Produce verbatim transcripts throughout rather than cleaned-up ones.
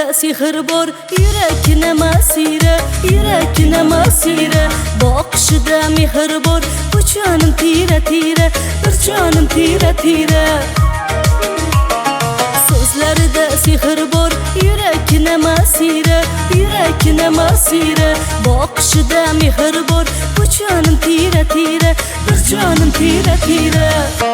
sehr bor, yurakni masira, yurakni masira. Boqishida mehr bor, bu jonim tira tira, bir jonim tira tira. So'zlarida sehr bor, yurakni masira, yurakni masira. Boqishida mehr bor, bu jonim tira tira, bir jonim tira tira.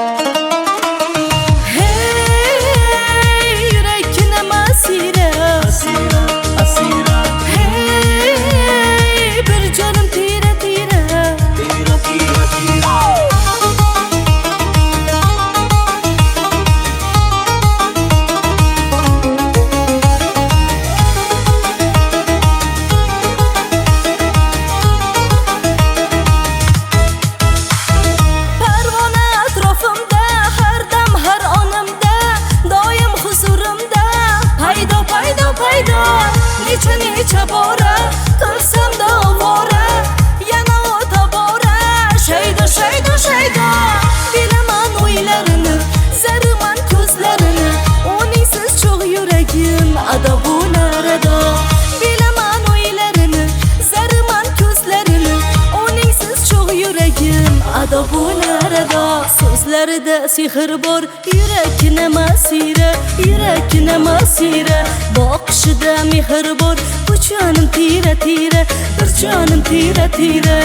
Necha necha bora qilsam dovora, yana o'ta bora shaydo shaydo shaydo. Bilaman o'ylarini, zariman ko'zlarini, uningsiz cho'g' yuragim ado bo'lar ado. Bilaman o'ylarini, zariman ko'zlarini, uningsiz cho'g' yuragim ado bo'lar ado. So'zlarida sehr bor, yurakni masira, yurakni masira. Boqishida mehr bor, bu jonim tira tira, bir jonim tira tira.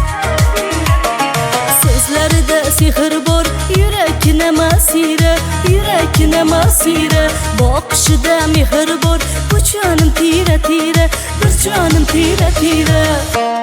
So'zlarida sehr bor, yurakni masira, yurakni masira. Boqishida mehr bor, bu jonim tira tira, bir jonim tira tira.